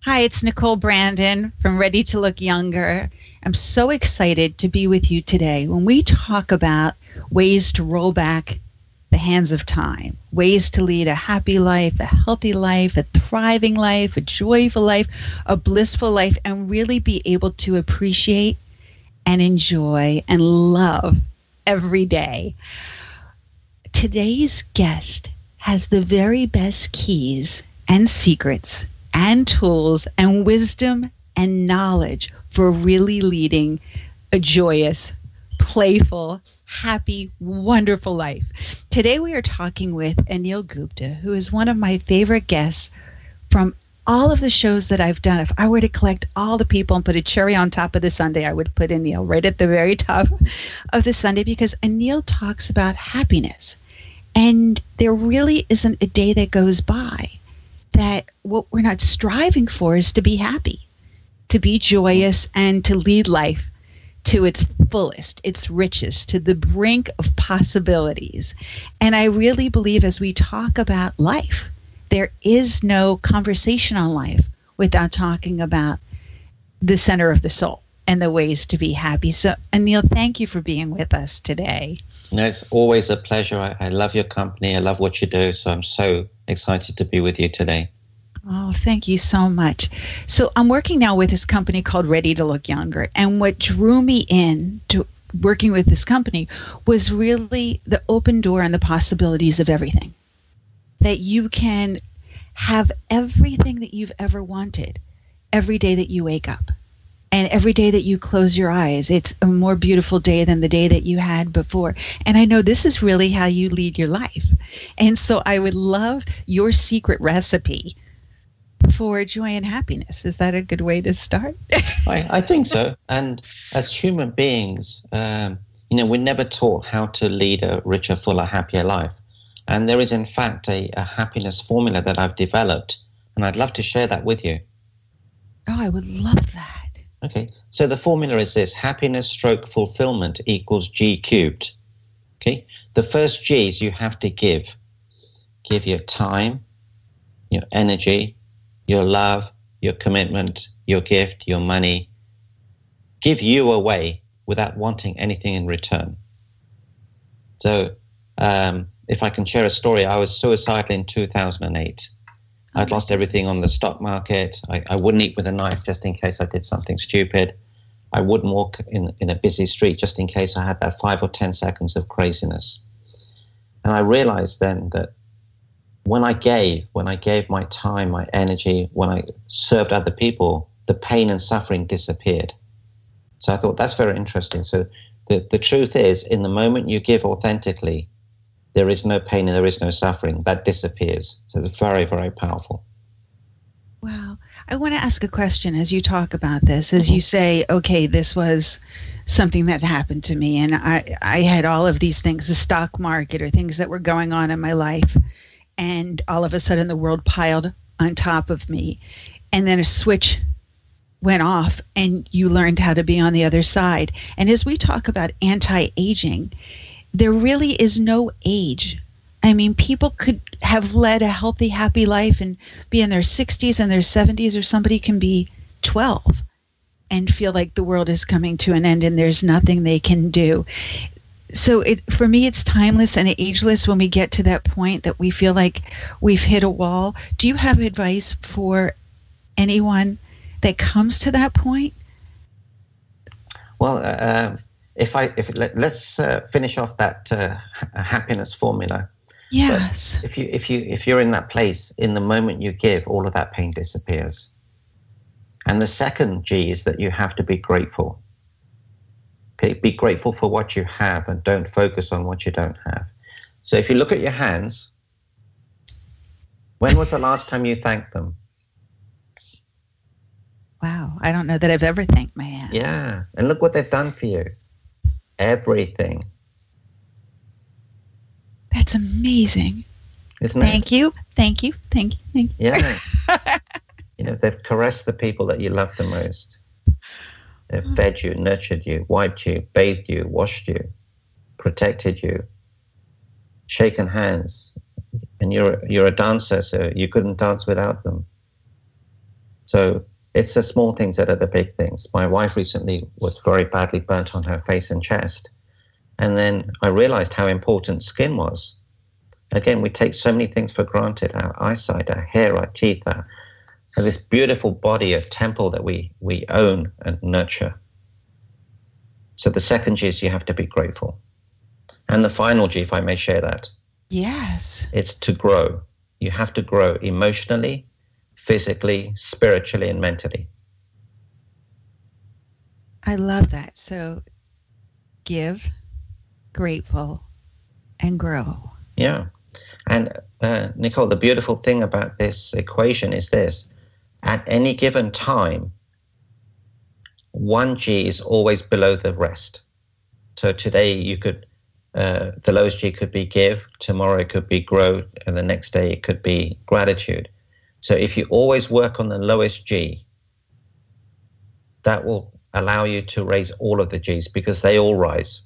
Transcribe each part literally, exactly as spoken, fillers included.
Hi, it's Nicole Brandon from Ready to Look Younger. I'm so excited to be with you today when we talk about ways to roll back the hands of time, ways to lead a happy life, a healthy life, a thriving life, a joyful life, a blissful life, and really be able to appreciate and enjoy and love every day. Today's guest has the very best keys and secrets and tools and wisdom and knowledge for really leading a joyous, playful, happy, wonderful life. Today we are talking with Anil Gupta, who is one of my favorite guests from all of the shows that I've done. If I were to collect all the people and put a cherry on top of the sundae, I would put Anil right at the very top of the sundae, because Anil talks about happiness. And there really isn't a day that goes by that what we're not striving for is to be happy, to be joyous, and to lead life to its fullest, its richest, to the brink of possibilities. And I really believe as we talk about life, there is no conversation on life without talking about the center of the soul and the ways to be happy. So, Anil, thank you for being with us today. No, it's always a pleasure. I, I love your company. I love what you do. So I'm so excited to be with you today. Oh, thank you so much. So I'm working now with this company called Ready to Look Younger. And what drew me in to working with this company was really the open door and the possibilities of everything. That you can have everything that you've ever wanted every day that you wake up. And every day that you close your eyes, it's a more beautiful day than the day that you had before. And I know this is really how you lead your life. And so I would love your secret recipe for joy and happiness. Is that a good way to start? I, I think so. And as human beings, um, you know, we're never taught how to lead a richer, fuller, happier life. And there is, in fact, a, a happiness formula that I've developed. And I'd love to share that with you. Oh, I would love that. Okay, so the formula is this: happiness stroke fulfillment equals G cubed. Okay, the first G is you have to give. Give your time, your energy, your love, your commitment, your gift, your money. Give you away without wanting anything in return. So um, if I can share a story, I was suicidal in two thousand eight. I'd lost everything on the stock market. I, I wouldn't eat with a knife just in case I did something stupid. I wouldn't walk in, in a busy street just in case I had that five or ten seconds of craziness. And I realized then that when I gave, when I gave my time, my energy, when I served other people, the pain and suffering disappeared. So I thought that's very interesting. So the, the truth is, in the moment you give authentically, there is no pain and there is no suffering. That disappears. So it's very, very powerful. Wow. I want to ask a question as you talk about this, as mm-hmm. you say, okay, this was something that happened to me, and I, I had all of these things, the stock market or things that were going on in my life, and all of a sudden the world piled on top of me, and then a switch went off and you learned how to be on the other side. And as we talk about anti-aging, there really is no age. I mean, people could have led a healthy, happy life and be in their sixties and their seventies, or somebody can be twelve and feel like the world is coming to an end and there's nothing they can do. So it, for me, it's timeless and ageless when we get to that point that we feel like we've hit a wall. Do you have advice for anyone that comes to that point? Well, uh, If I if let, let's uh, finish off that uh, happiness formula. Yes. But if you if you if you're in that place, in the moment you give, all of that pain disappears. And the second G is that you have to be grateful. Okay, be grateful for what you have and don't focus on what you don't have. So if you look at your hands, when was the last time you thanked them? Wow, I don't know that I've ever thanked my hands. Yeah, and look what they've done for you. Everything. That's amazing. Isn't thank it? you, thank you, thank you, thank you. Yeah. You know, they've caressed the people that you love the most. They've oh. fed you, nurtured you, wiped you, bathed you, washed you, protected you, shaken hands. And you're you're a dancer, so you couldn't dance without them. So it's the small things that are the big things. My wife recently was very badly burnt on her face and chest. And then I realized how important skin was. Again, we take so many things for granted, our eyesight, our hair, our teeth, our, our this beautiful body, a temple that we, we own and nurture. So the second G is you have to be grateful. And the final G, if I may share that. Yes. It's to grow. You have to grow emotionally, physically, spiritually, and mentally. I love that. So give, grateful, and grow. Yeah. And uh, Nicole, the beautiful thing about this equation is this. At any given time, one G is always below the rest. So today you could, uh, the lowest G could be give, tomorrow it could be grow, and the next day it could be gratitude. So if you always work on the lowest G, that will allow you to raise all of the G's because they all rise.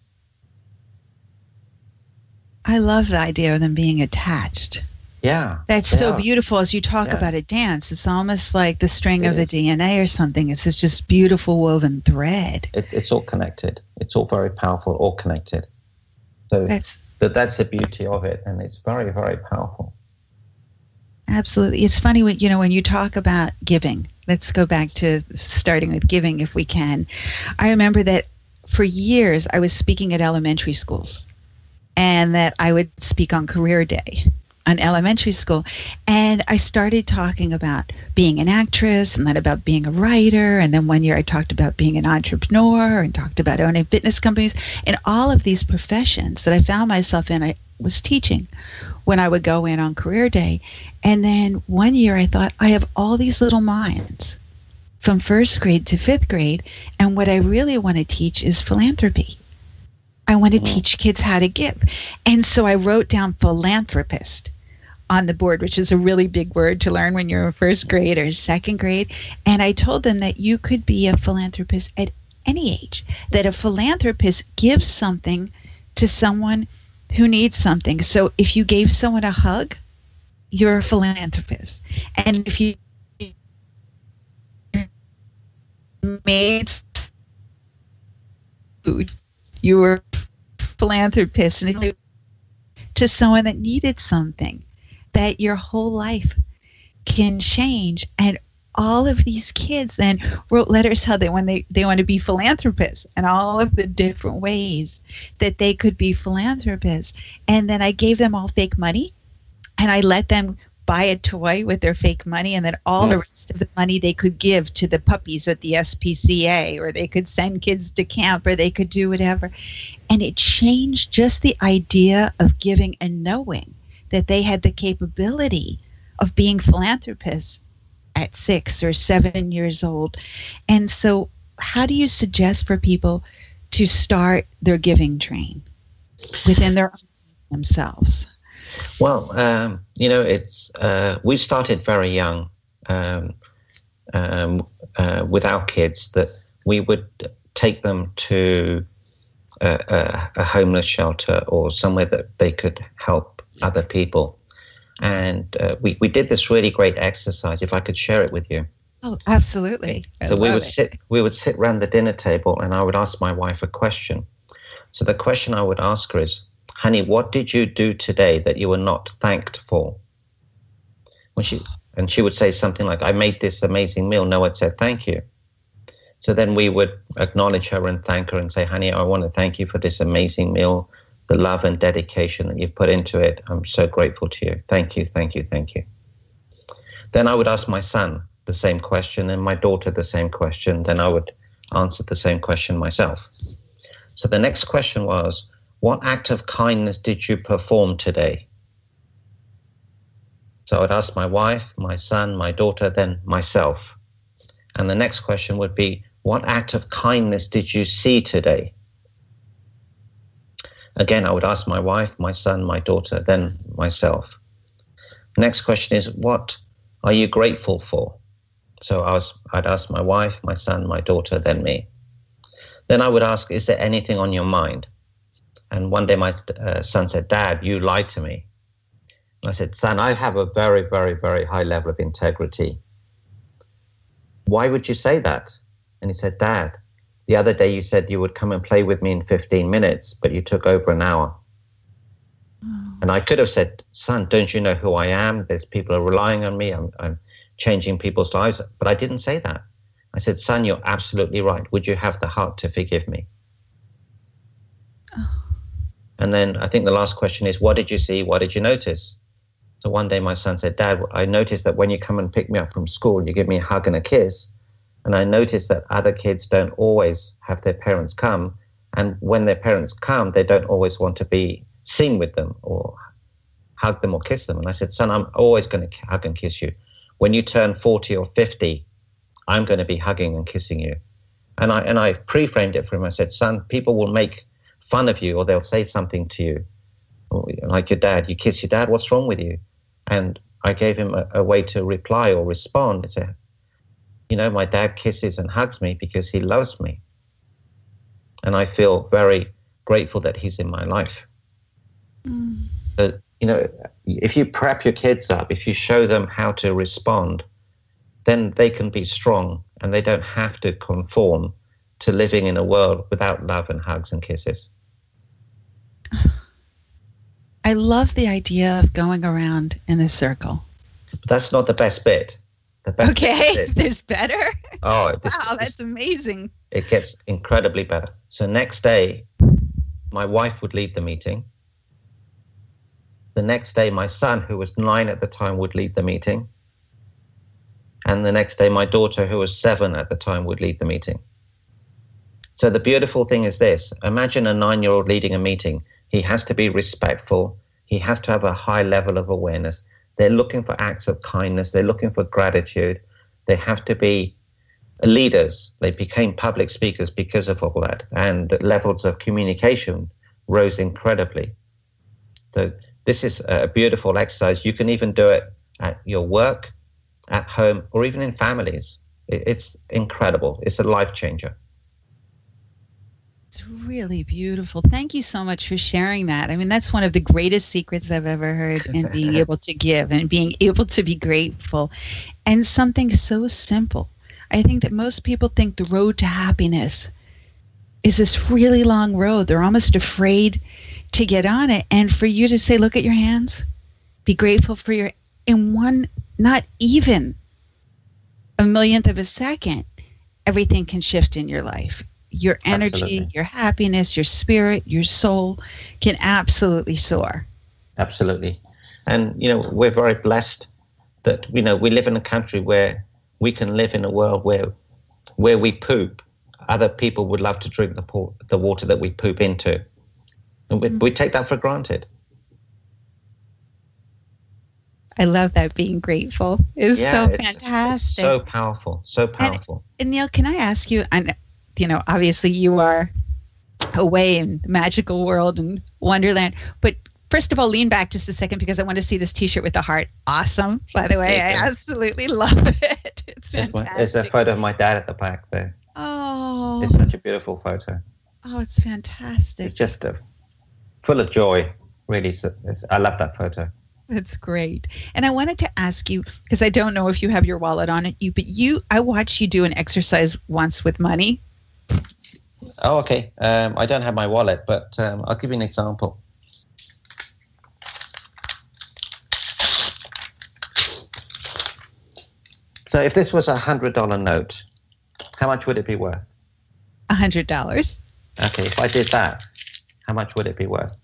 I love the idea of them being attached. Yeah. That's so are. beautiful as you talk Yeah. about a dance. It's almost like the string It of the is. D N A or something. It's this just beautiful woven thread. It, it's all connected. It's all very powerful, all connected. So That's that, that's the beauty of it, and it's very, very powerful. absolutely. It's funny when you know when you talk about giving. Let's go back to starting with giving if we can. I remember that for years I was speaking at elementary schools, and that I would speak on career day on elementary school. And I started talking about being an actress and then about being a writer. And then one year I talked about being an entrepreneur and talked about owning fitness companies and all of these professions that I found myself in. I was teaching when I would go in on career day. And then one year I thought, I have all these little minds from first grade to fifth grade. And what I really want to teach is philanthropy. I want to Mhm. teach kids how to give. And so I wrote down philanthropist on the board, which is a really big word to learn when you're in first grade or second grade. And I told them that you could be a philanthropist at any age, that a philanthropist gives something to someone who needs something. So if you gave someone a hug, you're a philanthropist. And if you made food, you were a philanthropist. And if you to someone that needed something, that your whole life can change. And all of these kids then wrote letters how they when they, they want to be philanthropists and all of the different ways that they could be philanthropists. And then I gave them all fake money and I let them buy a toy with their fake money, and then all the rest of the money they could give to the puppies at the S P C A, or they could send kids to camp, or they could do whatever. And it changed just the idea of giving and knowing that they had the capability of being philanthropists at six or seven years old. And so how do you suggest for people to start their giving train within their themselves? Well, um, you know, it's uh, we started very young um, um, uh, with our kids, that we would take them to a, a, a homeless shelter or somewhere that they could help other people. And uh, we, we did this really great exercise, if I could share it with you. Oh, absolutely. I So we love would it. sit we would sit around the dinner table, and I would ask my wife a question. So the question I would ask her is, honey, what did you do today that you were not thanked for? When she and she would say something like, I made this amazing meal. No one said thank you. So then we would acknowledge her and thank her and say, honey, I want to thank you for this amazing meal, the love and dedication that you put into it. I'm so grateful to you. Thank you, thank you, thank you. Then I would ask my son the same question, and my daughter the same question. Then I would answer the same question myself. So the next question was, what act of kindness did you perform today? So I would ask my wife, my son, my daughter, then myself. And the next question would be, what act of kindness did you see today? Again, I would ask my wife, my son, my daughter, then myself. Next question is, what are you grateful for? So I was, I'd ask my wife, my son, my daughter, then me. Then I would ask, is there anything on your mind? And one day my uh, son said, Dad, you lied to me. And I said, son, I have a very, very, very high level of integrity. why would you say that? And he said, Dad, the other day you said you would come and play with me in fifteen minutes, but you took over an hour. Oh. And I could have said, son, don't you know who I am? There's people are relying on me. I'm, I'm changing people's lives. But I didn't say that. I said, son, you're absolutely right. Would you have the heart to forgive me? Oh. And then I think the last question is, what did you see? What did you notice? So one day my son said, Dad, I noticed that when you come and pick me up from school, you give me a hug and a kiss. And I noticed that other kids don't always have their parents come. And when their parents come, they don't always want to be seen with them or hug them or kiss them. And I said, son, I'm always going to hug and kiss you. When you turn forty or fifty, I'm going to be hugging and kissing you. And I and I pre-framed it for him. I said, son, people will make fun of you or they'll say something to you. Like your dad, you kiss your dad, what's wrong with you? And I gave him a, a way to reply or respond. It's a, you know, my dad kisses and hugs me because he loves me. And I feel very grateful that he's in my life. Mm. So, you know, if you prep your kids up, if you show them how to respond, then they can be strong and they don't have to conform to living in a world without love and hugs and kisses. I love the idea of going around in a circle. But that's not the best bit. The best okay, bit there's better? Oh, this, wow, that's this, amazing. It gets incredibly better. So next day, my wife would lead the meeting. The next day, my son, who was nine at the time, would lead the meeting. And the next day, my daughter, who was seven at the time, would lead the meeting. So the beautiful thing is this. Imagine a nine-year-old leading a meeting. He has to be respectful. He has to have a high level of awareness. They're looking for acts of kindness. They're looking for gratitude. They have to be leaders. They became public speakers because of all that. And the levels of communication rose incredibly. So this is a beautiful exercise. You can even do it at your work, at home, or even in families. It's incredible. It's a life changer. It's really beautiful. Thank you so much for sharing that. I mean, that's one of the greatest secrets I've ever heard in being able to give and being able to be grateful. And something so simple. I think that most people think the road to happiness is this really long road. They're almost afraid to get on it. And for you to say, look at your hands, be grateful for your, in one, not even a millionth of a second, everything can shift in your life. Your energy, absolutely. Your happiness, your spirit, your soul can absolutely soar. Absolutely. And, you know, we're very blessed that, you know, we live in a country where we can live in a world where where we poop, other people would love to drink the, po- the water that we poop into. And we, mm-hmm. we take that for granted. I love that, being grateful is yeah, so it's, fantastic. It's so powerful, so powerful. And, and Neil, can I ask you, and you know, obviously you are away in the magical world and Wonderland, but first of all, lean back just a second because I want to see this T-shirt with the heart. Awesome, by the way. I absolutely love it. It's fantastic. There's a photo of my dad at the back there. Oh. It's such a beautiful photo. Oh, it's fantastic. It's just a, full of joy, really. It's, it's, I love that photo. That's great. And I wanted to ask you, because I don't know if you have your wallet on it, you, but you, I watched you do an exercise once with money. Oh, okay. Um, I don't have my wallet, but um, I'll give you an example. So if this was a one hundred dollar note, how much would it be worth? one hundred dollars. Okay, if I did that, how much would it be worth?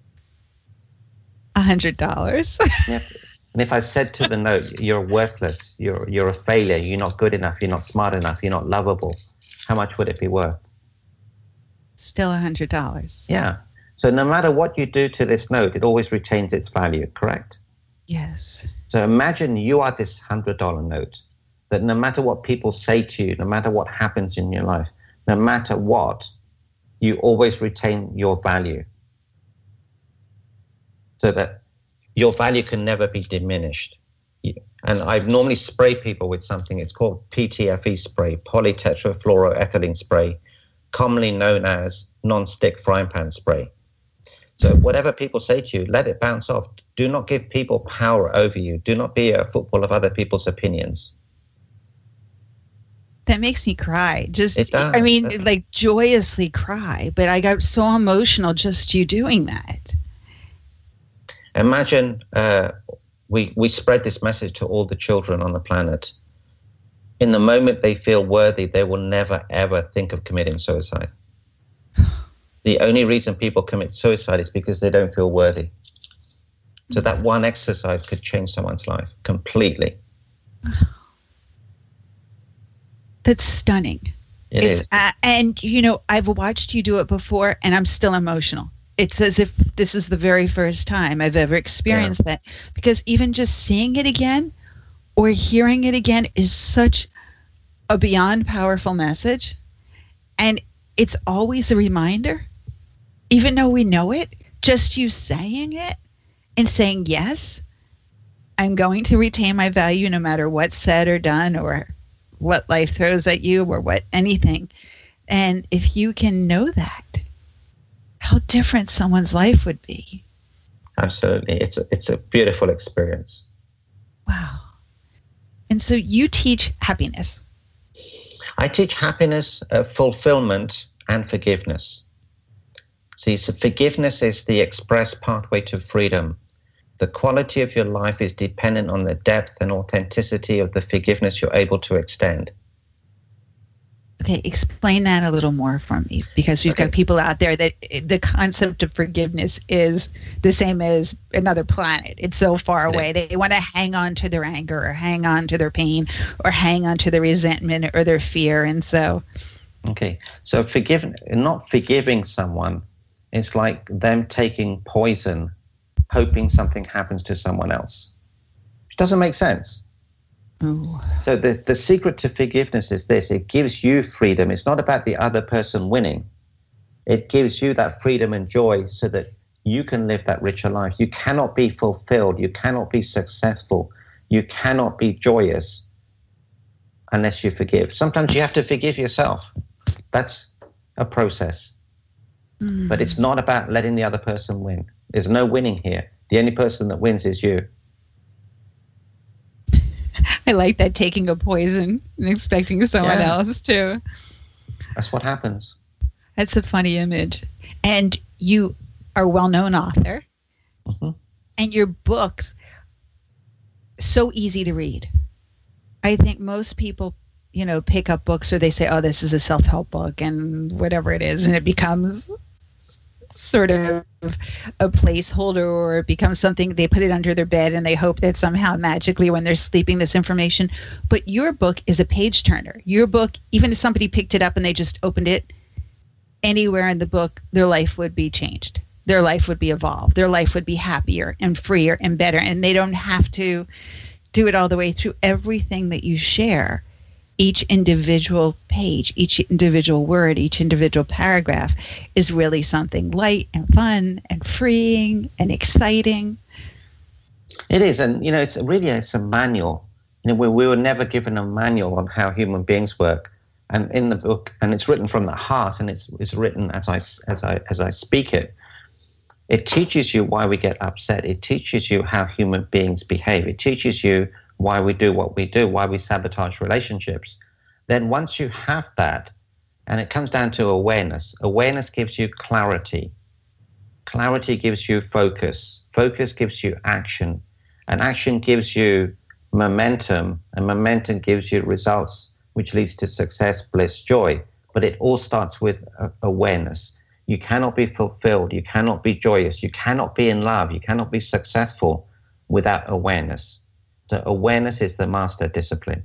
one hundred dollars. Yep. And if I said to the note, you're worthless, you're you're a failure, you're not good enough, you're not smart enough, you're not lovable, how much would it be worth? Still one hundred dollars. Yeah. So no matter what you do to this note, it always retains its value, correct? Yes. So imagine you are this one hundred dollar note, that no matter what people say to you, no matter what happens in your life, no matter what, you always retain your value. So that your value can never be diminished. And I normally spray people with something. It's called P T F E spray, polytetrafluoroethylene spray, commonly known as non-stick frying pan spray. So whatever people say to you, let it bounce off. Do not give people power over you. Do not be a football of other people's opinions. That makes me cry. Just, It does. I mean, like joyously cry. But I got so emotional just you doing that. Imagine uh, we, we spread this message to all the children on the planet. In the moment they feel worthy, they will never, ever think of committing suicide. The only reason people commit suicide is because they don't feel worthy. So that one exercise could change someone's life completely. That's stunning. It it's, is. Uh, and, you know, I've watched you do it before, and I'm still emotional. It's as if this is the very first time I've ever experienced yeah. that. Because even just seeing it again or hearing it again is such a beyond powerful message. And it's always a reminder, even though we know it, just you saying it and saying, yes, I'm going to retain my value no matter what's said or done or what life throws at you or what anything. And if you can know that, how different someone's life would be. Absolutely. It's a, it's a beautiful experience. Wow. And so you teach happiness. I teach happiness, uh, fulfillment, and forgiveness. See, so forgiveness is the express pathway to freedom. The quality of your life is dependent on the depth and authenticity of the forgiveness you're able to extend. Okay, explain that a little more for me, because we've okay. got people out there that the concept of forgiveness is the same as another planet. It's so far away. They want to hang on to their anger or hang on to their pain or hang on to their resentment or their fear. And so... Okay, so forgiving, not forgiving someone is like them taking poison hoping something happens to someone else. It doesn't make sense. Ooh. So the, the secret to forgiveness is this. It gives you freedom. It's not about the other person winning. It gives you that freedom and joy so that you can live that richer life. You cannot be fulfilled. You cannot be successful. You cannot be joyous unless you forgive. Sometimes you have to forgive yourself. That's a process. Mm. But it's not about letting the other person win. There's no winning here. The only person that wins is you. I like that, taking a poison and expecting someone yeah. else to. That's what happens. That's a funny image. And you are a well-known author. Mm-hmm. And your books, so easy to read. I think most people, you know, pick up books or they say, oh, this is a self-help book and whatever it is. And it becomes sort of a placeholder, or it becomes something they put it under their bed and they hope that somehow magically when they're sleeping this information. But your book is a page turner. Your book, even if somebody picked it up and they just opened it, anywhere in the book, their life would be changed. Their life would be evolved. Their life would be happier and freer and better. And they don't have to do it all the way through. Everything that you share, each individual page, each individual word, each individual paragraph is really something light and fun and freeing and exciting. It is. And, you know, it's really, it's a manual. You know, we, we were never given a manual on how human beings work. And in the book, and it's written from the heart, and it's, it's written as I, as I, as I speak it, it teaches you why we get upset. It teaches you how human beings behave. It teaches you why we do what we do, why we sabotage relationships. Then once you have that, and it comes down to awareness, awareness gives you clarity. Clarity gives you focus. Focus gives you action. And action gives you momentum, and momentum gives you results, which leads to success, bliss, joy. But it all starts with uh, awareness. You cannot be fulfilled. You cannot be joyous. You cannot be in love. You cannot be successful without awareness. So awareness is the master discipline.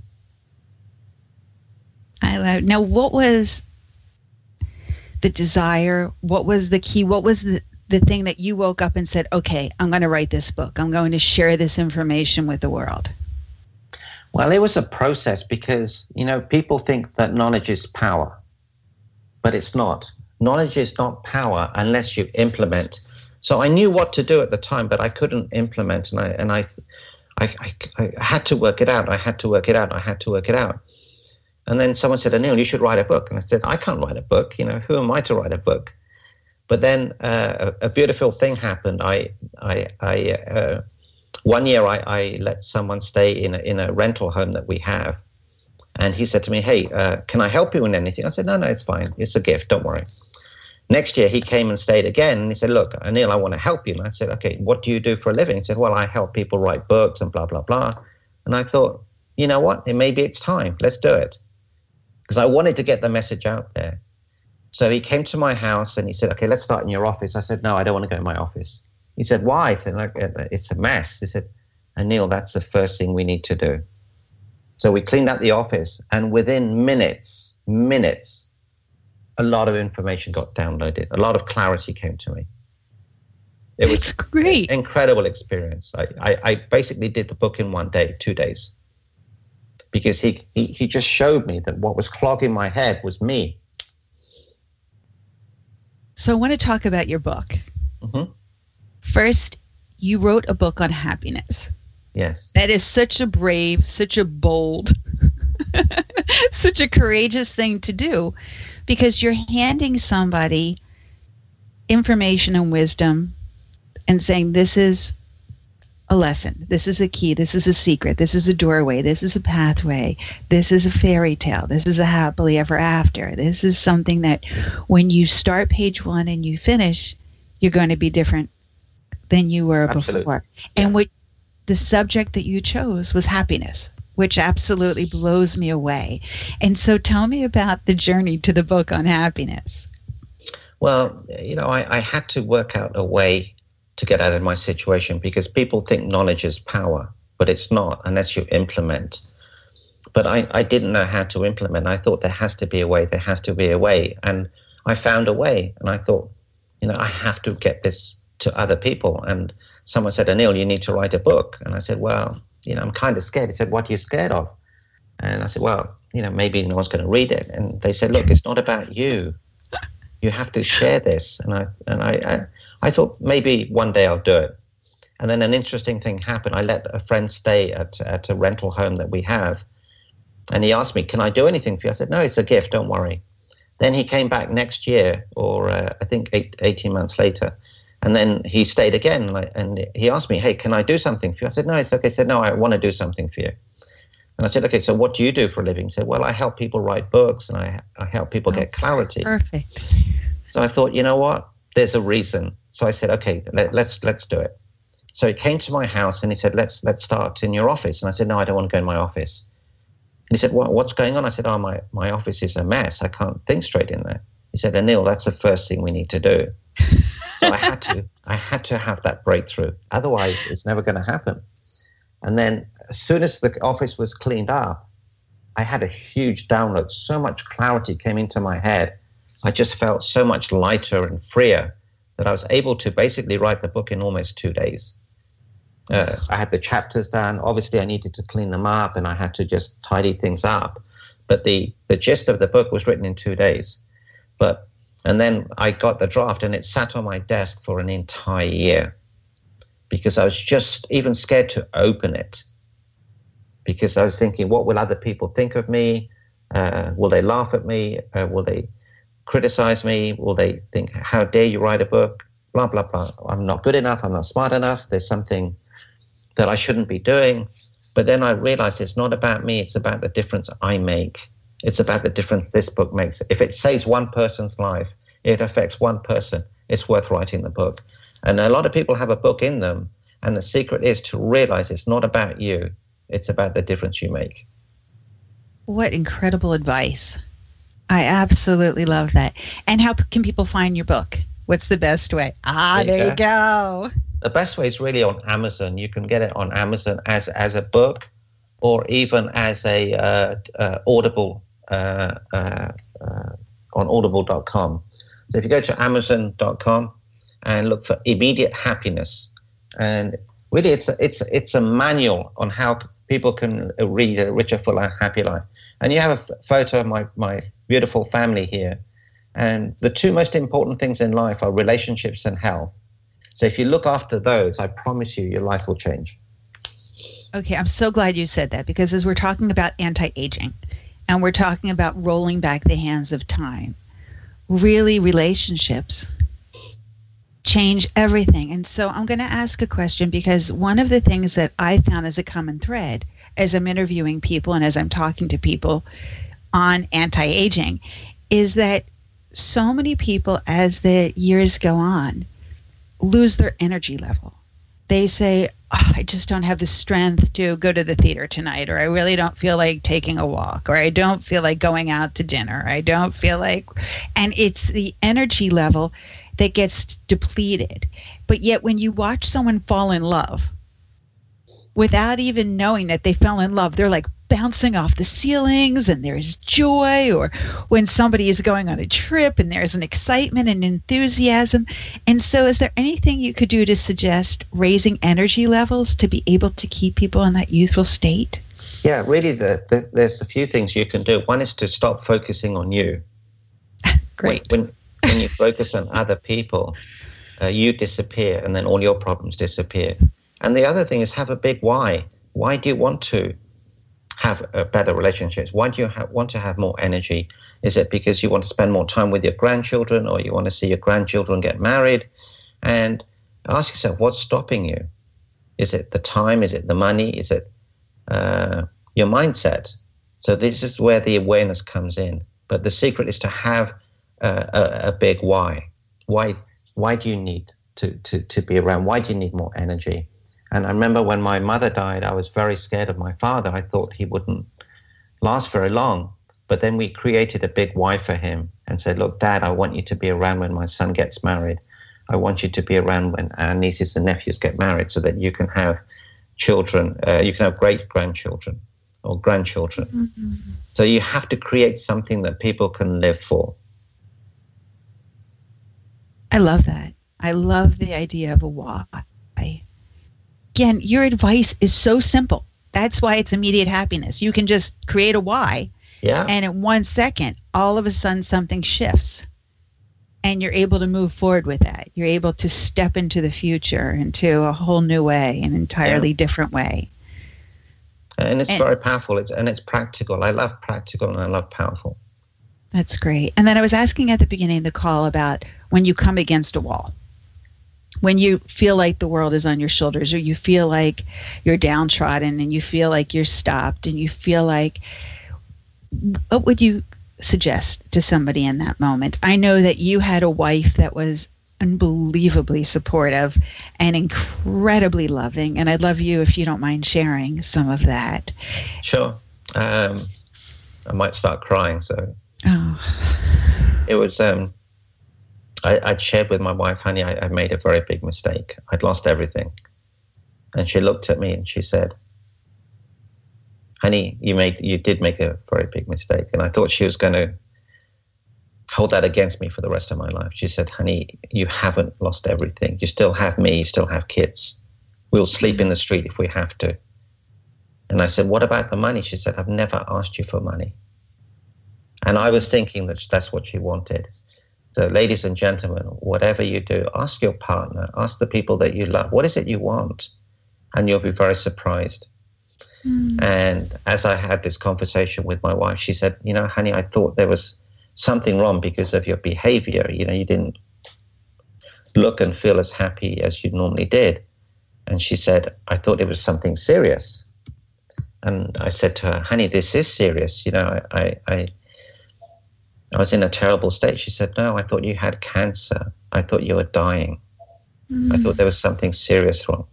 I love. Now, what was the desire? What was the key? What was the, the thing that you woke up and said, okay, I'm going to write this book. I'm going to share this information with the world? Well, it was a process because, you know, people think that knowledge is power, but it's not. Knowledge is not power unless you implement. So I knew what to do at the time, but I couldn't implement, and I and I. I, I, I had to work it out. I had to work it out. I had to work it out. And then someone said, Anil, you should write a book. And I said, I can't write a book. You know, who am I to write a book? But then uh, a, a beautiful thing happened. I, I, I, uh, one year I, I let someone stay in a, in a rental home that we have. And he said to me, hey, uh, can I help you in anything? I said, no, no, it's fine. It's a gift. Don't worry. Next year, he came and stayed again. And he said, look, Anil, I want to help you. And I said, okay, what do you do for a living? He said, well, I help people write books and blah, blah, blah. And I thought, you know what? Maybe it's time. Let's do it. Because I wanted to get the message out there. So he came to my house and he said, okay, let's start in your office. I said, no, I don't want to go in my office. He said, why? I said, like, it's a mess. He said, Anil, that's the first thing we need to do. So we cleaned out the office, and within minutes, minutes, a lot of information got downloaded. A lot of clarity came to me. It was That's great. An incredible experience. I, I, I basically did the book in one day, two days. Because he, he, he just showed me that what was clogging my head was me. So I want to talk about your book. Mm-hmm. First, you wrote a book on happiness. Yes. That is such a brave, such a bold, such a courageous thing to do, because you're handing somebody information and wisdom and saying, this is a lesson, this is a key, this is a secret, this is a doorway, this is a pathway, this is a fairy tale, this is a happily ever after. This is something that when you start page one and you finish, you're going to be different than you were Absolutely. before. Yeah. And what the subject that you chose was happiness, which absolutely blows me away. And so tell me about the journey to the book on happiness. Well, you know, I, I had to work out a way to get out of my situation, because people think knowledge is power, but it's not unless you implement. But I, I didn't know how to implement. I thought there has to be a way, there has to be a way. And I found a way, and I thought, you know, I have to get this to other people. And someone said, Anil, you need to write a book. And I said, well, you know, I'm kind of scared. He said, what are you scared of? And I said, well, you know, maybe no one's going to read it. And they said, look, it's not about you. You have to share this. And I and I, I, I thought maybe one day I'll do it. And then an interesting thing happened. I let a friend stay at, at a rental home that we have. And he asked me, can I do anything for you? I said, no, it's a gift. Don't worry. Then he came back next year, or uh, I think eight, eighteen months later. And then he stayed again, and, I, and he asked me, hey, can I do something for you? I said, no, it's okay. He said, no, I want to do something for you. And I said, okay, so what do you do for a living? He said, well, I help people write books, and I, I help people oh, get clarity. Perfect. So I thought, you know what? There's a reason. So I said, okay, let, let's let's do it. So he came to my house, and he said, let's let's start in your office. And I said, no, I don't want to go in my office. And he said, well, what's going on? I said, oh, my, my office is a mess. I can't think straight in there. He said, Anil, that's the first thing we need to do. So I had to, I had to have that breakthrough. Otherwise, it's never going to happen. And then as soon as the office was cleaned up, I had a huge download. So much clarity came into my head. I just felt so much lighter and freer that I was able to basically write the book in almost two days. Uh, I had the chapters done. Obviously, I needed to clean them up, and I had to just tidy things up. But the, the gist of the book was written in two days. But And then I got the draft, and it sat on my desk for an entire year, because I was just even scared to open it, because I was thinking, what will other people think of me? Uh, will they laugh at me? Uh, will they criticize me? Will they think, how dare you write a book? Blah, blah, blah. I'm not good enough. I'm not smart enough. There's something that I shouldn't be doing. But then I realized it's not about me. It's about the difference I make. It's about the difference this book makes. If it saves one person's life, it affects one person, it's worth writing the book. And a lot of people have a book in them, and the secret is to realize it's not about you. It's about the difference you make. What incredible advice. I absolutely love that. And how can people find your book? What's the best way? Ah, there, there you go. The best way is really on Amazon. You can get it on Amazon as, as a book, or even as a uh, uh, Audible uh, uh, uh, on audible dot com. So if you go to amazon dot com and look for Immediate Happiness, and really it's a, it's it's a manual on how people can read a richer, fuller, happy life. And you have a photo of my, my beautiful family here. And the two most important things in life are relationships and health. So if you look after those, I promise you, your life will change. Okay, I'm so glad you said that, because as we're talking about anti-aging and we're talking about rolling back the hands of time, really relationships change everything. And so I'm going to ask a question, because one of the things that I found as a common thread as I'm interviewing people and as I'm talking to people on anti-aging is that so many people, as the years go on, lose their energy level. They say, oh, I just don't have the strength to go to the theater tonight, or I really don't feel like taking a walk, or I don't feel like going out to dinner. I don't feel like, and it's the energy level that gets depleted. But yet when you watch someone fall in love, without even knowing that they fell in love, they're like bouncing off the ceilings and there's joy. Or when somebody is going on a trip and there's an excitement and enthusiasm. And so is there anything you could do to suggest raising energy levels to be able to keep people in that youthful state? Yeah, really, the, the, there's a few things you can do. One is to stop focusing on you. Great. When, when, when you focus on other people, uh, you disappear and then all your problems disappear. And the other thing is have a big why. Why do you want to have a better relationships? Why do you ha- want to have more energy? Is it because you want to spend more time with your grandchildren, or you want to see your grandchildren get married? And ask yourself, what's stopping you? Is it the time? Is it the money? Is it uh, your mindset? So this is where the awareness comes in. But the secret is to have uh, a, a big why. Why? Why do you need to, to, to be around? Why do you need more energy? And I remember when my mother died, I was very scared of my father. I thought he wouldn't last very long. But then we created a big why for him and said, look, Dad, I want you to be around when my son gets married. I want you to be around when our nieces and nephews get married so that you can have children, uh, you can have great-grandchildren or grandchildren. Mm-hmm. So you have to create something that people can live for. I love that. I love the idea of a why. Again, your advice is so simple. That's why it's immediate happiness. You can just create a why. Yeah. And in one second, all of a sudden something shifts. And you're able to move forward with that. You're able to step into the future, into a whole new way, an entirely yeah. different way. And it's and, very powerful. It's, and it's practical. I love practical and I love powerful. That's great. And then I was asking at the beginning of the call about when you come against a wall. When you feel like the world is on your shoulders, or you feel like you're downtrodden and you feel like you're stopped and you feel like, what would you suggest to somebody in that moment? I know that you had a wife that was unbelievably supportive and incredibly loving, and I'd love you if you don't mind sharing some of that. Sure. Um, I might start crying, so. Oh. It was... Um, I, I'd shared with my wife, honey, I, I made a very big mistake. I'd lost everything. And she looked at me and she said, honey, you made, you did make a very big mistake. And I thought she was going to hold that against me for the rest of my life. She said, honey, you haven't lost everything. You still have me. You still have kids. We'll sleep in the street if we have to. And I said, what about the money? She said, I've never asked you for money. And I was thinking that that's what she wanted. So ladies and gentlemen, whatever you do, ask your partner, ask the people that you love, what is it you want? And you'll be very surprised. Mm. And as I had this conversation with my wife, she said, you know, honey, I thought there was something wrong because of your behavior. You know, you didn't look and feel as happy as you normally did. And she said, I thought it was something serious. And I said to her, honey, this is serious. You know, I, I, I I was in a terrible state. She said, no, I thought you had cancer. I thought you were dying. Mm. I thought there was something serious wrong.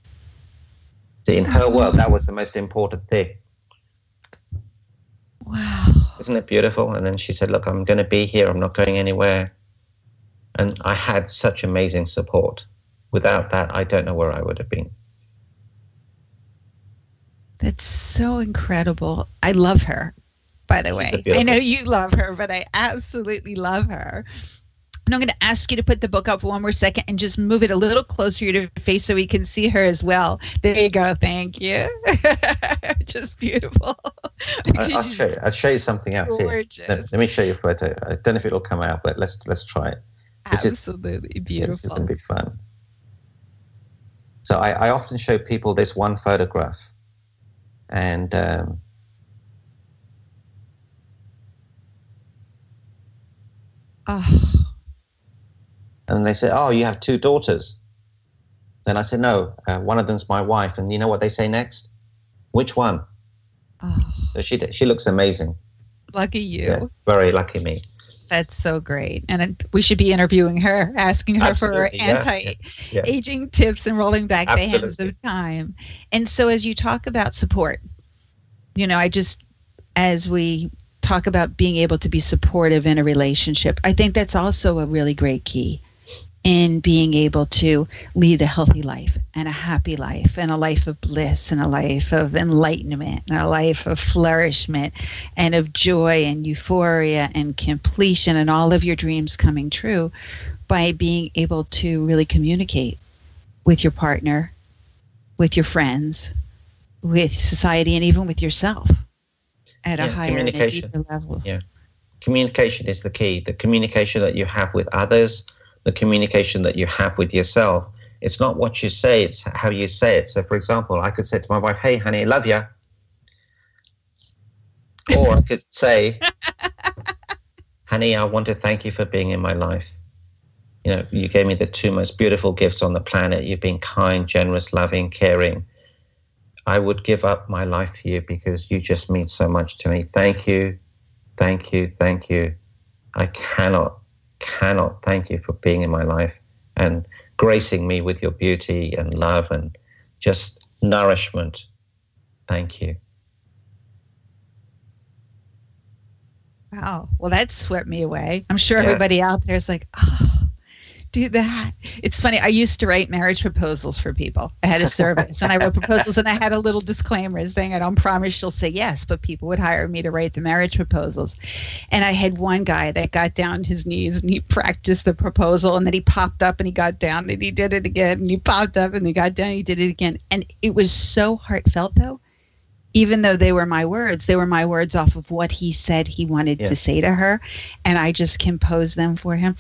See, in her world, that was the most important thing. Wow. Isn't it beautiful? And then she said, look, I'm going to be here. I'm not going anywhere. And I had such amazing support. Without that, I don't know where I would have been. That's so incredible. I love her. By the way, I know you love her, but I absolutely love her. And I'm going to ask you to put the book up one more second and just move it a little closer to your face so we can see her as well. There you go. Thank you. Just beautiful. I'll, I'll show you. I'll show you something else gorgeous. Here. Let, let me show you a photo. I don't know if it'll come out, but let's let's try it. This absolutely is, beautiful. This is going to be fun. So I, I often show people this one photograph, and. Um, Oh. And they say, oh, you have two daughters. Then I said, no, uh, one of them's my wife. And you know what they say next? Which one? Oh, So she she looks amazing. lucky you. Yeah, very lucky me. That's so great. And it, we should be interviewing her, asking her Absolutely, for yeah, anti-aging yeah, yeah. tips and rolling back the hands Absolutely. of time. And so as you talk about support, you know, I just, as we talk about being able to be supportive in a relationship, I think that's also a really great key in being able to lead a healthy life and a happy life and a life of bliss and a life of enlightenment and a life of flourishment and of joy and euphoria and completion and all of your dreams coming true by being able to really communicate with your partner, with your friends, with society, and even with yourself at a Yeah, higher and a communication. deeper level. Yeah. Communication is the key. The communication that you have with others, the communication that you have with yourself. It's not what you say, it's how you say it. So, for example, I could say to my wife, hey, honey, love ya. Or I could say, honey, I want to thank you for being in my life. You know, you gave me the two most beautiful gifts on the planet. You've been kind, generous, loving, caring. I would give up my life for you because you just mean so much to me. Thank you, thank you, thank you. I cannot, cannot thank you for being in my life and gracing me with your beauty and love and just nourishment. Thank you. Wow. Well, that swept me away. I'm sure Yeah. everybody out there is like, oh, do that. It's funny. I used to write marriage proposals for people. I had a service and I wrote proposals and I had a little disclaimer saying, I don't promise she'll say yes, but people would hire me to write the marriage proposals. And I had one guy that got down on his knees and he practiced the proposal and then he popped up and he got down and he did it again and he popped up and he got down and he did it again. And it was so heartfelt though. Even though they were my words, they were my words off of what he said he wanted Yeah. to say to her. And I just composed them for him.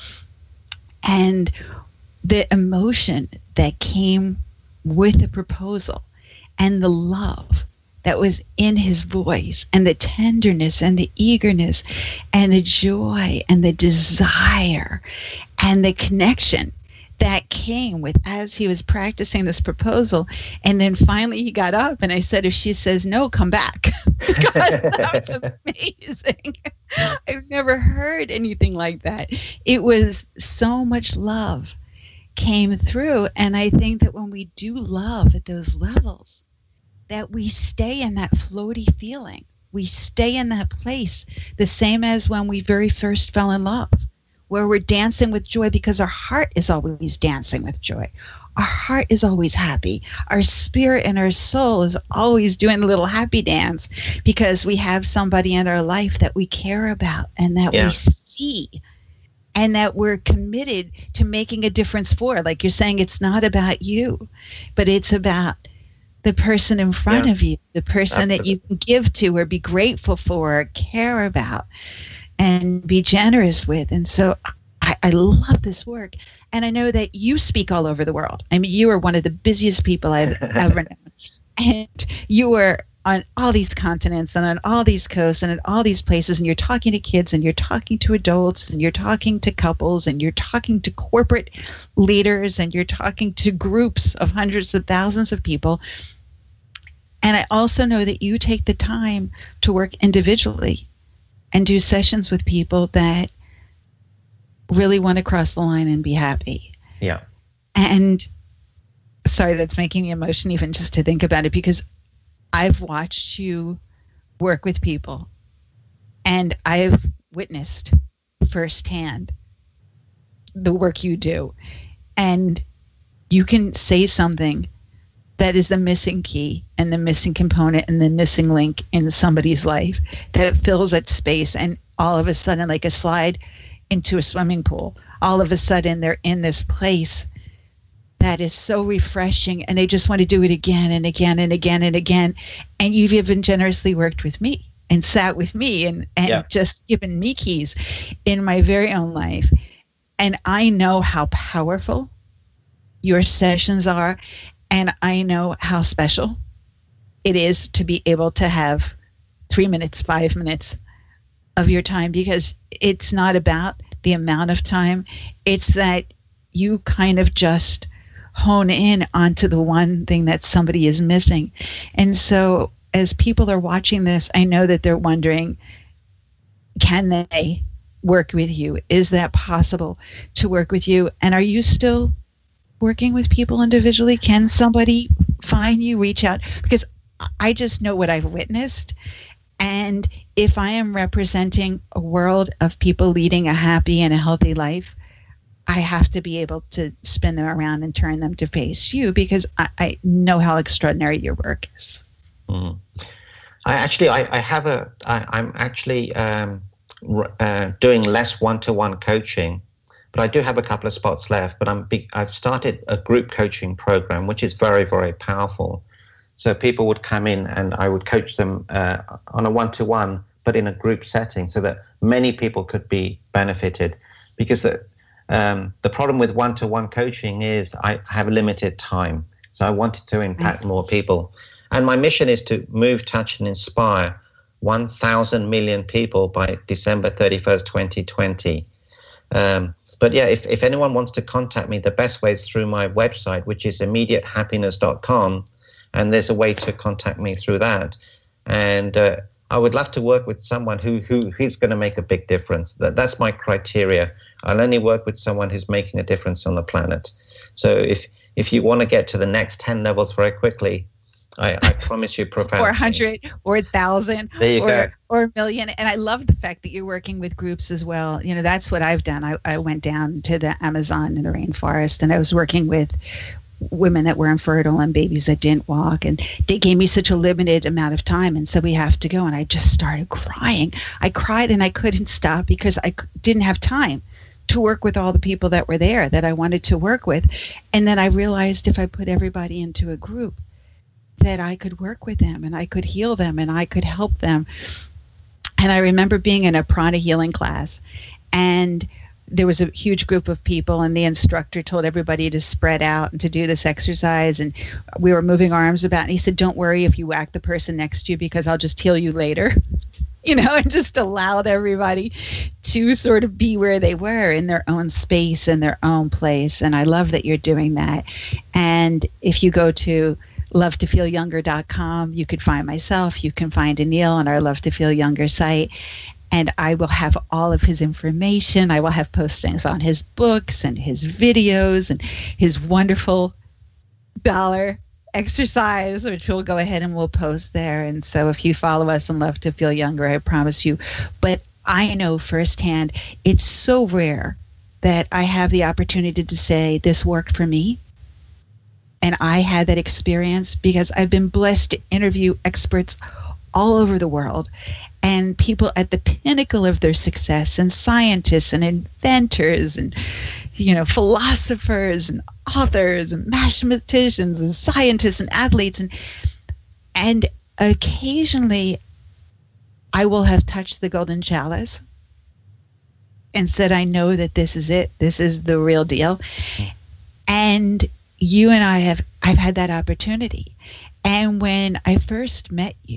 And the emotion that came with the proposal and the love that was in his voice and the tenderness and the eagerness and the joy and the desire and the connection that came with as he was practicing this proposal. And then finally he got up and I said, if she says no, come back. Because that was amazing. I've never heard anything like that. It was so much love came through. And I think that when we do love at those levels, that we stay in that floaty feeling. We stay in that place, the same as when we very first fell in love, where we're dancing with joy because our heart is always dancing with joy. Our heart is always happy. Our spirit and our soul is always doing a little happy dance because we have somebody in our life that we care about and that Yeah. we see and that we're committed to making a difference for. Like you're saying, it's not about you, but it's about the person in front Yeah. of you, the person that you can give to or be grateful for or care about and be generous with. And so I, I love this work. And I know that you speak all over the world. I mean, you are one of the busiest people I've ever known. And you are on all these continents and on all these coasts and in all these places. And you're talking to kids and you're talking to adults and you're talking to couples and you're talking to corporate leaders and you're talking to groups of hundreds of thousands of people. And I also know that you take the time to work individually and do sessions with people that really want to cross the line and be happy. Yeah. And sorry, that's making me emotional even just to think about it, because I've watched you work with people and I've witnessed firsthand the work you do. And you can say something that is the missing key and the missing component and the missing link in somebody's life that fills that space, and all of a sudden, like a slide into a swimming pool, all of a sudden they're in this place that is so refreshing and they just want to do it again and again and again and again. And you've even generously worked with me and sat with me and, and Yeah. just given me keys in my very own life. And I know how powerful your sessions are. And I know how special it is to be able to have three minutes, five minutes of your time, because it's not about the amount of time. It's that you kind of just hone in onto the one thing that somebody is missing. And so as people are watching this, I know that they're wondering, can they work with you? Is that possible to work with you? And are you still working with people individually? Can somebody find you, reach out? Because I just know what I've witnessed. And if I am representing a world of people leading a happy and a healthy life, I have to be able to spin them around and turn them to face you, because I, I know how extraordinary your work is. Mm. I actually, I, I have a, I, I'm actually um, uh, doing less one-to-one coaching, but I do have a couple of spots left. But I'm, I've started a group coaching program, which is very, very powerful. So people would come in and I would coach them uh, on a one-to-one, but in a group setting, so that many people could be benefited. Because the um, the problem with one-to-one coaching is I have limited time, so I wanted to impact more people. And my mission is to move, touch, and inspire one thousand million people by December thirty-first, twenty twenty. Um, but yeah, if, if anyone wants to contact me, the best way is through my website, which is immediate happiness dot com. And there's a way to contact me through that. And uh, I would love to work with someone who, who who's going to make a big difference. That, that's my criteria. I'll only work with someone who's making a difference on the planet. So if if you want to get to the next ten levels very quickly, I, I promise you profound. Or a hundred, or a thousand, there you or, go. or a million. And I love the fact that you're working with groups as well. You know, that's what I've done. I, I went down to the Amazon and the rainforest, and I was working with women that were infertile and babies that didn't walk, and they gave me such a limited amount of time and said, we have to go. And I just started crying. I cried and I couldn't stop because I didn't have time to work with all the people that were there that I wanted to work with. And then I realized if I put everybody into a group, that I could work with them and I could heal them and I could help them. And I remember being in a prana healing class, and there was a huge group of people, and the instructor told everybody to spread out and to do this exercise, and we were moving arms about, and he said, don't worry if you whack the person next to you, because I'll just heal you later. You know, and just allowed everybody to sort of be where they were in their own space, in their own place. And I love that you're doing that. And if you go to love to feel younger dot com, you could find myself, you can find Anil on our Love to Feel Younger site. And I will have all of his information. I will have postings on his books and his videos and his wonderful dollar exercise, which we'll go ahead and we'll post there. And so if you follow us on Love to Feel Younger, I promise you. But I know firsthand, it's so rare that I have the opportunity to say this worked for me. And I had that experience because I've been blessed to interview experts all over the world, and people at the pinnacle of their success, and scientists and inventors and, you know, philosophers and authors and mathematicians and scientists and athletes. And, and occasionally I will have touched the golden chalice and said, I know that this is it. This is the real deal. And you and I have, I've had that opportunity. And when I first met you,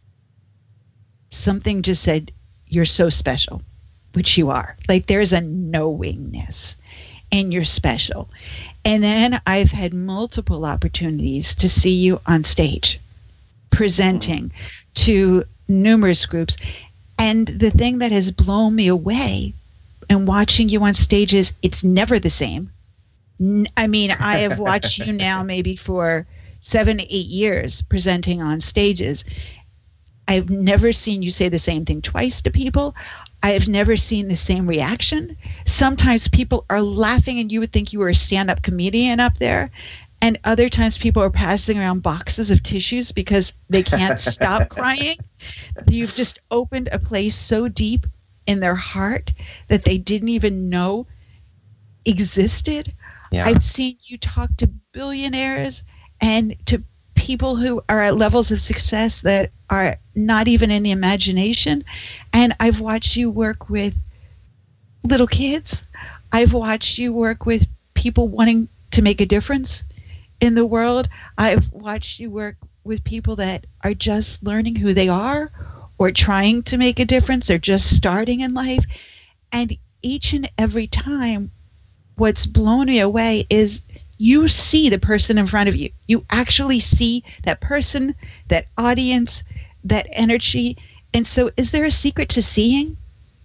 something just said, you're so special, which you are. Like, there's a knowingness, and you're special. And then I've had multiple opportunities to see you on stage, presenting to numerous groups. And the thing that has blown me away in watching you on stage is it's never the same. I mean, I have watched you now maybe for seven, eight years presenting on stages. I've never seen you say the same thing twice to people. I've never seen the same reaction. Sometimes people are laughing and you would think you were a stand-up comedian up there. And other times people are passing around boxes of tissues because they can't stop crying. You've just opened a place so deep in their heart that they didn't even know existed. Yeah. I've seen you talk to billionaires and to people who are at levels of success that are not even in the imagination. And I've watched you work with little kids. I've watched you work with people wanting to make a difference in the world. I've watched you work with people that are just learning who they are or trying to make a difference or just starting in life. And each and every time, what's blown me away is you see the person in front of you. You actually see that person, that audience, that energy. And so is there a secret to seeing?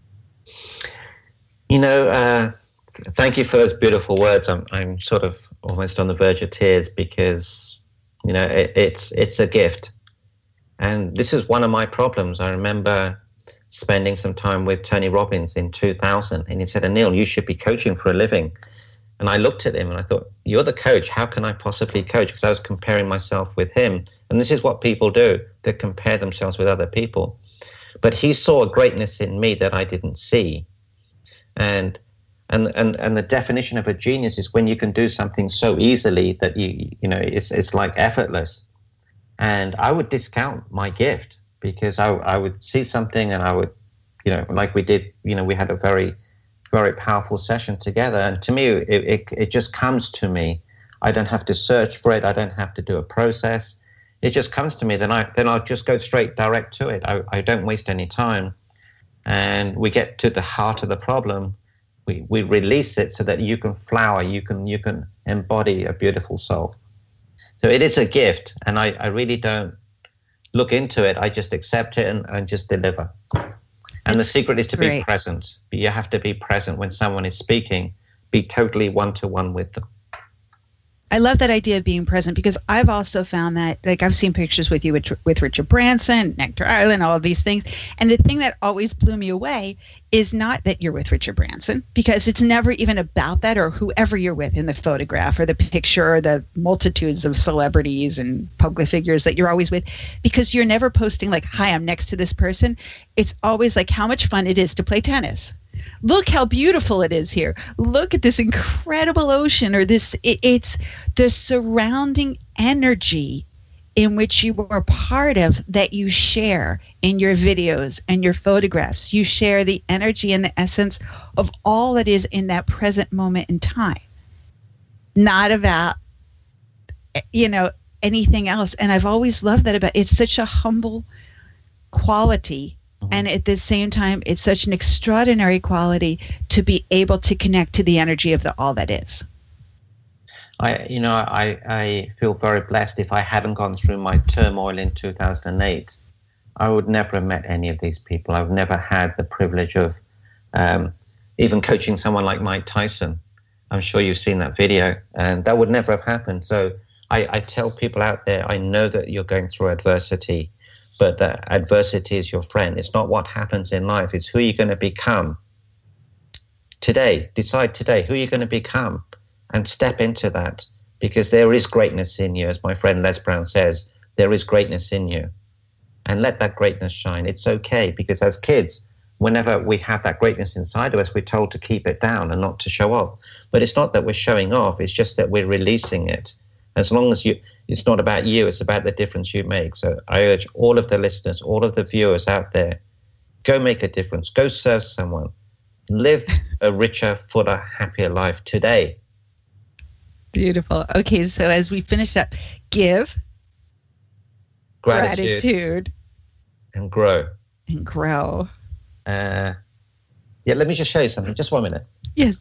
You know, uh, thank you for those beautiful words. I'm, I'm sort of almost on the verge of tears because, you know, it, it's, it's a gift. And this is one of my problems. I remember spending some time with Tony Robbins in two thousand, and he said, Anil, you should be coaching for a living. And I looked at him and I thought, you're the coach. How can I possibly coach? Because I was comparing myself with him. And this is what people do. They compare themselves with other people. But he saw a greatness in me that I didn't see. And and and, and the definition of a genius is when you can do something so easily that you you know it's it's like effortless. And I would discount my gift because I I would see something and I would, you know, like we did, you know, we had a very very powerful session together. And to me, it, it, it just comes to me. I don't have to search for it. I don't have to do a process. It just comes to me. Then, I, then I'll just go straight direct to it. I, I don't waste any time. And we get to the heart of the problem. We, we release it so that you can flower, you can, you can embody a beautiful soul. So it is a gift. And I, I really don't look into it. I just accept it and, and just deliver. And That's the secret is to great. be present. You have to be present when someone is speaking. Be totally one-to-one with them. I love that idea of being present because I've also found that, like I've seen pictures with you with, with Richard Branson, Nectar Island, all of these things. And the thing that always blew me away is not that you're with Richard Branson, because it's never even about that or whoever you're with in the photograph or the picture or the multitudes of celebrities and public figures that you're always with, because you're never posting like, hi, I'm next to this person. It's always like how much fun it is to play tennis. Look how beautiful it is here. Look at this incredible ocean, or this, it, it's the surrounding energy in which you are part of that you share in your videos and your photographs. You share the energy and the essence of all that is in that present moment in time. Not about, you know, anything else. And I've always loved that about, it's such a humble quality. And at the same time, it's such an extraordinary quality to be able to connect to the energy of the all that is. I, you know, I, I feel very blessed. If I hadn't gone through my turmoil in two thousand eight, I would never have met any of these people. I've never had the privilege of um, even coaching someone like Mike Tyson. I'm sure you've seen that video, and that would never have happened. So I, I tell people out there, I know that you're going through adversity, but that adversity is your friend. It's not what happens in life. It's who you're going to become today. Decide today who you're going to become and step into that, because there is greatness in you. As my friend Les Brown says, there is greatness in you. And let that greatness shine. It's okay, because as kids, whenever we have that greatness inside of us, we're told to keep it down and not to show off. But it's not that we're showing off. It's just that we're releasing it. As long as you, it's not about you, it's about the difference you make. So I urge all of the listeners, all of the viewers out there, go make a difference. Go serve someone. Live a richer, fuller, happier life today. Beautiful. Okay, so as we finish up, give, gratitude, gratitude and grow. And grow. Uh, yeah, let me just show you something. Just one minute. Yes.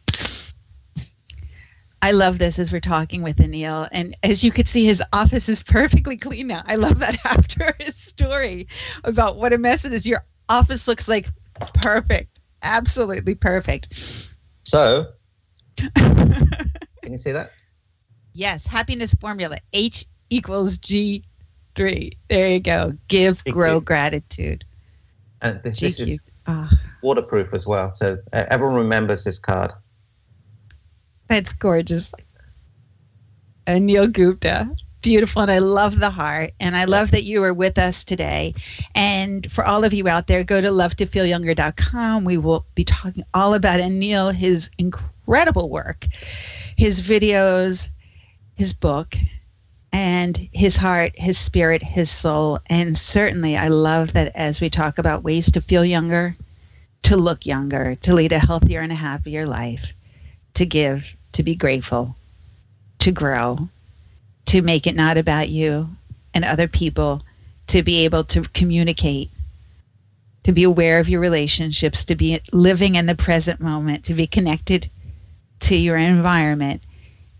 I love this as we're talking with Anil. And as you could see, his office is perfectly clean now. I love that after his story about what a mess it is, your office looks like perfect. Absolutely perfect. So, can you see that? Yes. Happiness formula. H equals G three. There you go. Give, grow, gratitude. And this, this is oh. waterproof as well. So uh, everyone remembers this card. That's gorgeous. Anil Gupta. Beautiful. And I love the heart. And I love that you are with us today. And for all of you out there, go to love to feel younger dot com. We will be talking all about Anil, his incredible work, his videos, his book, and his heart, his spirit, his soul. And certainly I love that as we talk about ways to feel younger, to look younger, to lead a healthier and a happier life, to give, to be grateful, to grow, to make it not about you and other people, to be able to communicate, to be aware of your relationships, to be living in the present moment, to be connected to your environment,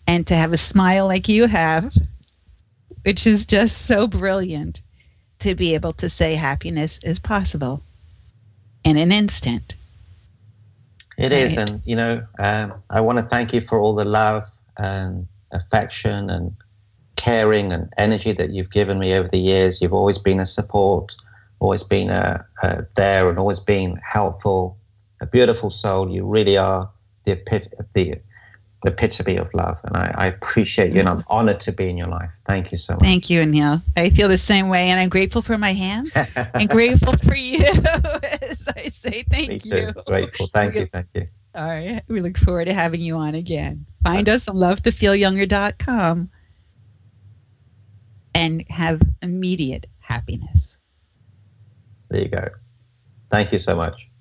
and to have a smile like you have, which is just so brilliant, to be able to say happiness is possible in an instant. It right. is, and you know, um, I want to thank you for all the love and affection and caring and energy that you've given me over the years. You've always been a support, always been a, a there, and always been helpful. A beautiful soul. You really are the epit- the epitome of love, and I, I appreciate you, and I'm honored to be in your life. Thank you so much. Thank you, Neil. I feel the same way, and I'm grateful for my hands and grateful for you. As I say, thank Me too. you. Grateful. Thank you. Thank you. All right. We look forward to having you on again. Find us on love to feel younger dot com and have immediate happiness. There you go. Thank you so much.